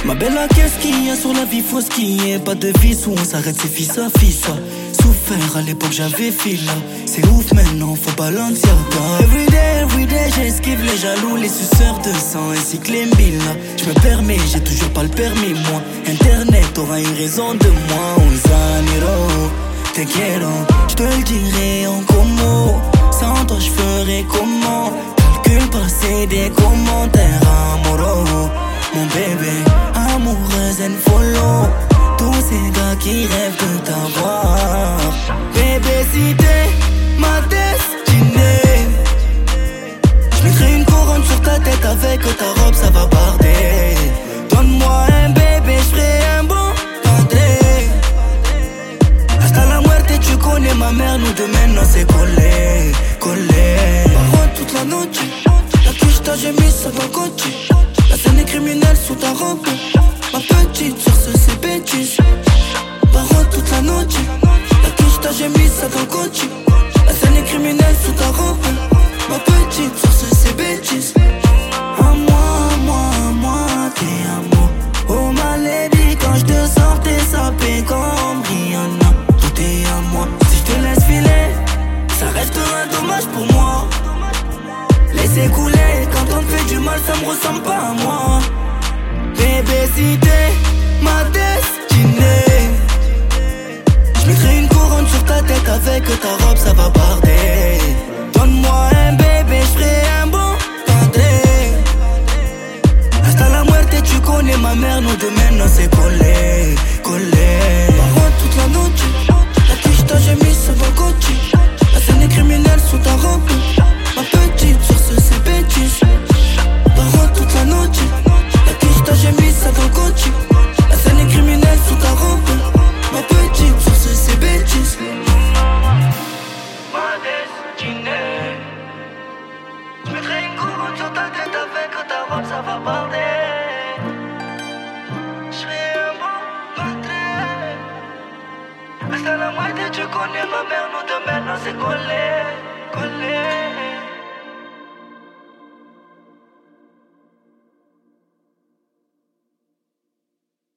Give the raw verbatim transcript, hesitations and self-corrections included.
Ma belle, qu'est-ce qu'il y a sur la vie, faut skier. Pas de vie où on s'arrête, c'est fils à fils. Souffert à l'époque, j'avais fil. C'est ouf maintenant, faut balancer. Everyday, everyday, j'esquive les jaloux, les suceurs de sang ainsi que les mille. Je me permets, j'ai toujours pas le permis, moi. Internet aura une raison de moi. Un zanero, te quiero. Je te le dirai en commo. Sans toi, je ferai comment? Calcul passer des commentaires amoureux. Mon bébé, amoureuse and follow. Tous ces gars qui rêvent de t'avoir. Bébé, si t'es ma destinée, j'mettrai une couronne sur ta tête. Avec ta robe, ça va barder. Donne-moi un bébé, j'ferai un bon padré. Hasta la muerte, tu connais ma mère. Nous deux maintenant c'est collé, collé. Parole toute la noche. La touche t'as j'ai mis ça dans le coach. La scène est criminelle sous ta robe. Ma petite sur ce c'est bêtise. Parole toute la noche. La touche t'as j'ai mis ça dans le coach. La scène est criminelle sous ta robe. Ma petite sur ce c'est bêtise. À moi, à moi, à moi, t'es à moi. Oh ma lady, quand je te sors t'es sapé comme Rihanna. Tout est à moi. Si je te laisse filer, ça restera dommage pour moi. Laissez couler, quand on te fait du mal, ça me ressemble pas à moi. Bébé, si t'es ma destinée, j'mettrai une couronne sur ta tête. Avec ta robe, ça va barder. Donne-moi un bébé, j'ferai un bon padré. Hasta la muerte, tu connais ma mère. Nous deux maintenant c'est collé, collé. Parole toute la noche. La tige t'as j'ai mis ça dans le coach. La scène est criminelle sous ta robe. Ma petite sur ce c'est bêtise. Parole toute la noche. La tige t'as j'ai mis ça dans le coach. La scène est criminelle sous ta robe. Ma petite sur ce c'est bêtise. Ma destinée, j'mettrai une couronne sur ta tête. Avec ta robe ça va barder. J'serai un bon padré. Hasta la muerte, tu connais ma mère. Nous deux maintenant c'est collé, collé.